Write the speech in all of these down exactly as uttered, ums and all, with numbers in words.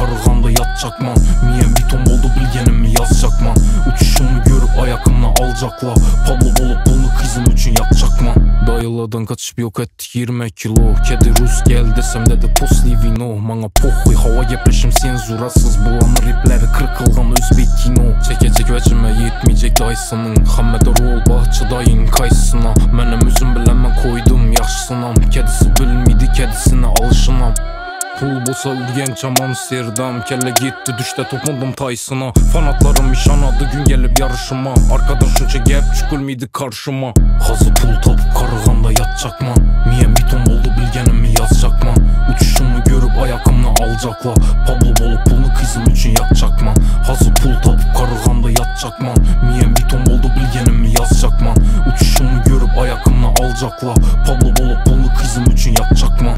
karıganda yatacakman. Miyem bir ton oldu bilgenim mi yazacakman. Uçuşumu görüp ayakımla alacakla. Pablo bolup bunu kızım üçün yakacakman. Dayılardan kaçıp yok ettik yirmi kilo. Kedi Rus gel desem dedi posli vino. Mana pohvi hava yapışım senzurasız. Bulanır ipleri kırkılgan özbek kino. Çekecek vecime yetmeyecek Dyson'ın. Hammed rol bahçı dayın kaysına. Menem üzüm bilen ben koydum yaşsınam. Kedisi bilmiydi kedisine alışınam. Pul bosa urgen çam Amsterdam. Kelle gitti düşte topladım Tyson'a. Fanatlarım iş anadı gün gelip yarışıma. Arkadan şunca gep çükülmiydi karşıma. Hazı pul tapıp karıganda yatacakman. Miyem bir ton oldu bilgenim mi yazacakman. Uçuşumu görüp ayakımla alacakla. Pablo bolup bunu kızım üçün yakacakman. Hazı pul tapıp karıganda yatacakman. Miyem bir ton oldu bilgenim mi yazacakman. Uçuşumu görüp ayakımla alacakla. Pablo bolup bunu kızım üçün yakacakman.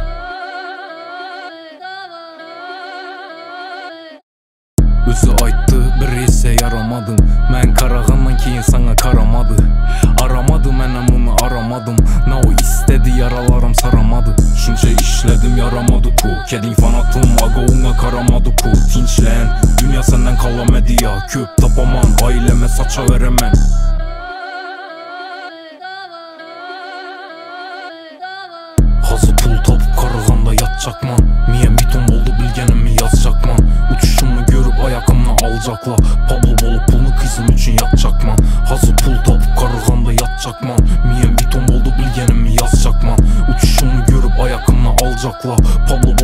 Özü aytdı bir ise yaramadın. Men karagandan keyin sana karamadı. Aramadım menem onu aramadım. Na o istedi yaralarım saramadı. Şunca işledim yaramadı ku. Kedin fanatım aga ona karamadı ku. Tinçlen dünya senden kalamedi ya. Köp tapaman aileme saça veremem. Hazı pul tapıp karıganda yatacakman. Miyem bir ton oldu bilgenim mi yazacakman. Uçuşumu görüp ayakımla alacakla. Pablo bolup bunu kızım üçün yakacakman. Hazı pul tapıp karıganda yatacakman. Miyem bir ton oldu bilgenim mi yazacakman. Uçuşumu görüp ayakımla alacakla. Pablo